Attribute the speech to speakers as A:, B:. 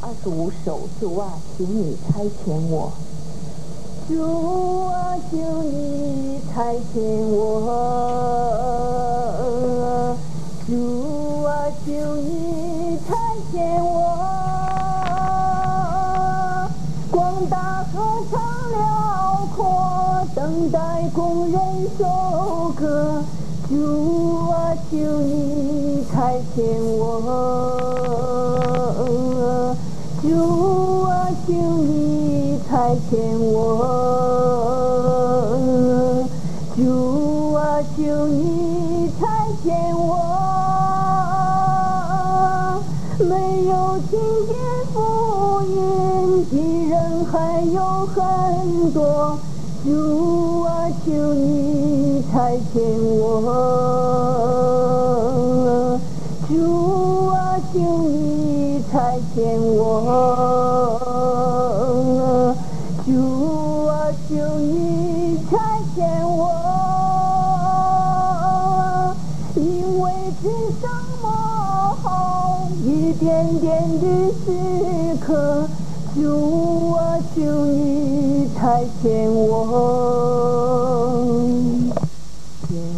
A: 25首，主啊，求你差遣我。主啊，求你差遣我。主啊，求你差遣我。广大河场辽阔，等待工人收割。主啊，求你差遣我。主啊，求你差遣我。主啊，求你差遣我。没有听见福音的人还有很多。主啊，求你差遣我。主啊，求你差遣我。主啊，求你差遣我。因为只剩末后一点点的时刻，主啊，求你差遣我。